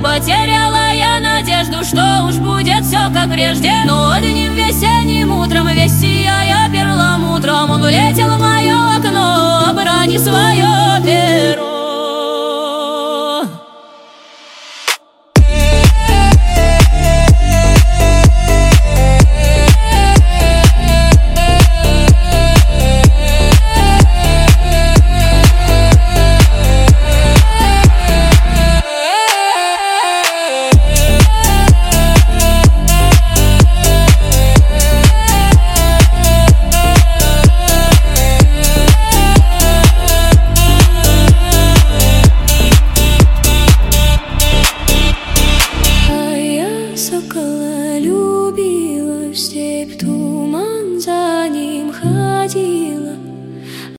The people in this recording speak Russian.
Потеряла я надежду, что уж будет все как прежде. Но одним весенним утром, весь сияя перламутром, он улетел в мое окно, обронив свое перо. Сокола любила в степь, туман за ним